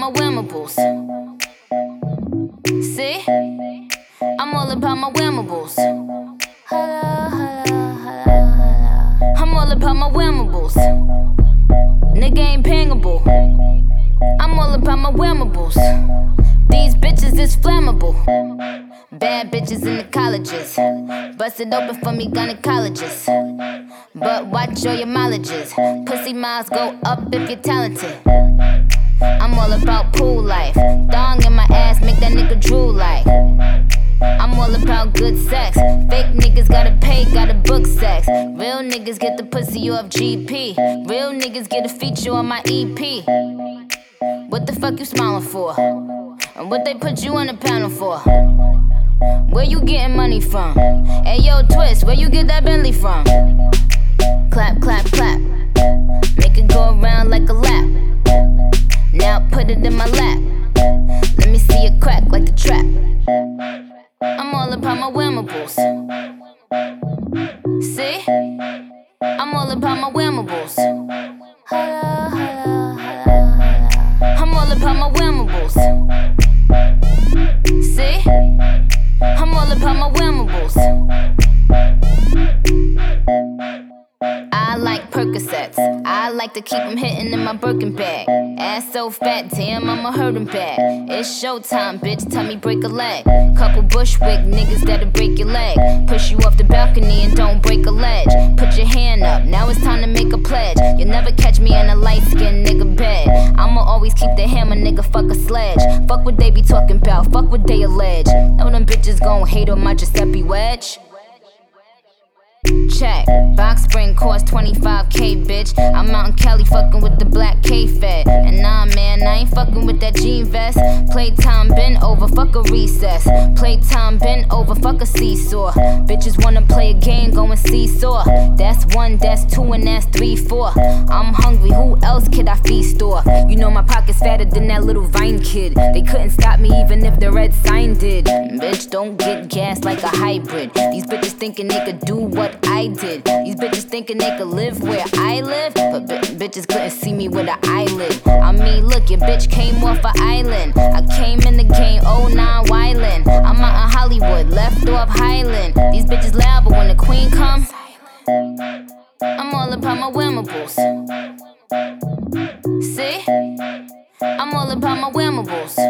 my wearables. See, I'm all about my wearables. Hello, hello, hello, hello. I'm all about my wearables. Nigga ain't pingable. I'm all about my wearables. These bitches is flammable. Bad bitches in the colleges. Bust it open for me gynecologists. But watch all your mileages. Pussy miles go up if you're talented. I'm all about pool life. Thong in my ass, make that nigga drool like. I'm all about good sex. Fake niggas gotta pay, gotta book sex. Real niggas get the pussy off GP. Real niggas get a feature on my EP. What the fuck you smiling for? And what they put you on the panel for? Where you getting money from? Hey yo, Twist, where you get that Bentley from? Clap, clap, clap. Make it go around like a lap. Now put it in my lap. Let me see it crack like a trap. I'm all about my wearables. See? I'm all about my wearables. Hello, hello, hello, hello. I'm all about my wearables. See? I'm all about my wearables. I like Percocets. I like to keep them hitting in my Birkin bag. Ass so fat, damn, I'ma hurt him bad. It's showtime, bitch, tell me break a leg. Couple Bushwick niggas that'll break your leg. Push you off the balcony and don't break a ledge. Put your hand up, now it's time to make a pledge. You'll never catch me in a light-skinned nigga bed. I'ma always keep the hammer, nigga, fuck a sledge. Fuck what they be talking about, fuck what they allege. Know them bitches gon' hate on my Giuseppe wedge. Check, box spring cost 25K, bitch. I'm out in Cali fucking with the black K-Fed. And nah, man, I ain't fucking with that jean vest. Playtime been over, fuck a recess. Playtime been over, fuck a seesaw. Bitches wanna play a game, go and seesaw. That's one, that's two, and that's three, four. I'm hungry, who else could I feast on? You know my pocket's fatter than that little Vine kid. They couldn't stop me even if the red sign did. Bitch, don't get gas like a hybrid. These bitches thinking they could do what I did. These bitches thinking they could live where I live, but bitches couldn't see me with an eyelid. I mean, look, your bitch came off an island. I came in the game, 09 Wyland. I'm out in Hollywood, left off Highland. These bitches loud, but when the queen come, I'm all about my wearables. See? I'm all about my wearables.